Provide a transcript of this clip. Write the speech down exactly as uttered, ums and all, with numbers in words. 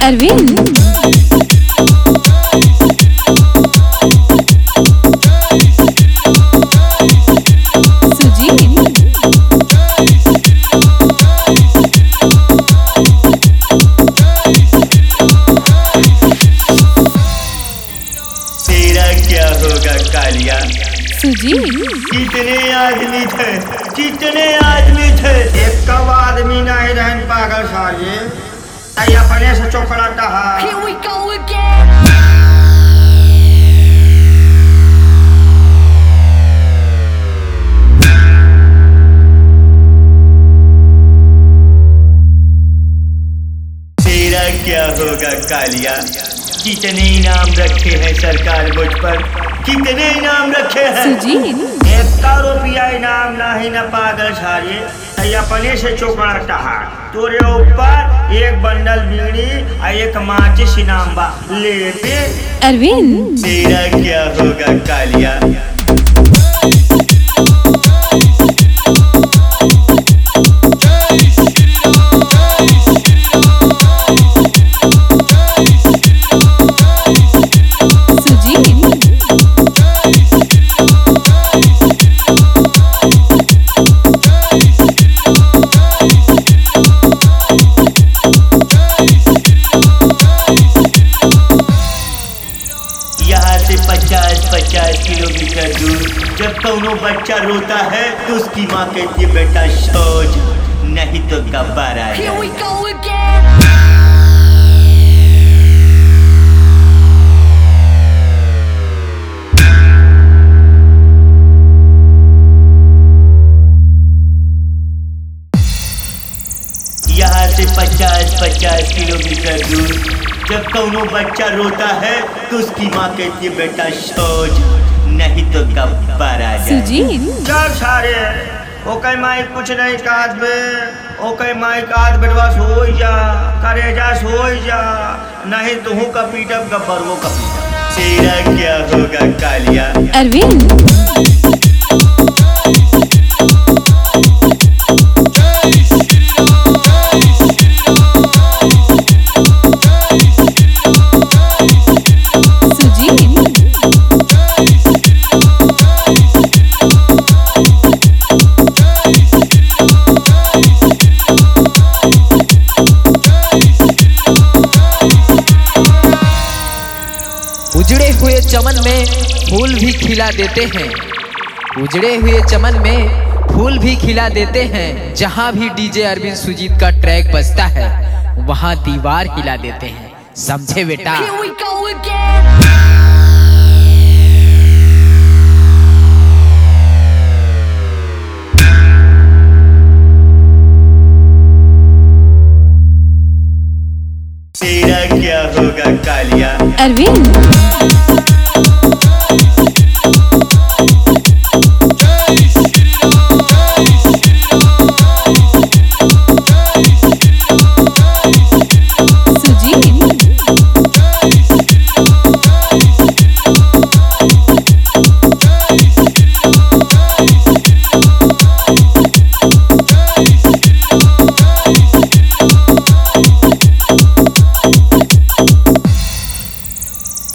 अरविंद क्या होगा कालिया? सुजीत कितने आदमी थे, कितने आदमी थे? एक कब आदमी नहीं रहन पागल साले तई अपने से चौकड़ाता है। Here we go again. तेरा क्या होगा कालिया? कितने इनाम रखे हैं सरकार मुझ पर, कितने इनाम रखे हैं? सुजीत एक का रुपया इनाम नहीं न पागल साले तई अपने से चौकड़ाता है। तोरे ऊपर एक बंडल बीड़ी और एक माचिस इनाम बा ले ले। अरविंद तेरा क्या होगा कालिया? यहाँ से पचास पचास किलोमीटर दूर जब कौनो बच्चा रोता है तो उसकी माँ कहती है बेटा सो जा, नहीं तो गब्बर आ Here we जाए। go again. यहाँ से पचास पचास किलोमीटर दूर जब कौनो बच्चा रोता है तो उसकी माँ कहती है बेटा सो जा, नहीं तो गब्बर आ जाए। सुजीत जब सारे ओके माई कुछ नहीं काज बे, ओके माई काज बेटवा सो जा, करे जा सो जा, नहीं तू का पीटब गब्बर वो का पीटब। तेरा क्या होगा कालिया? अरविंद उजड़े हुए चमन में फूल भी खिला देते हैं, उजड़े हुए चमन में फूल भी खिला देते हैं। जहाँ भी डीजे अरविंद सुजीत का ट्रैक बजता है वहाँ दीवार हिला देते हैं, समझे बेटा? Here we go again. तेरा क्या होगा कालिया? अरविंद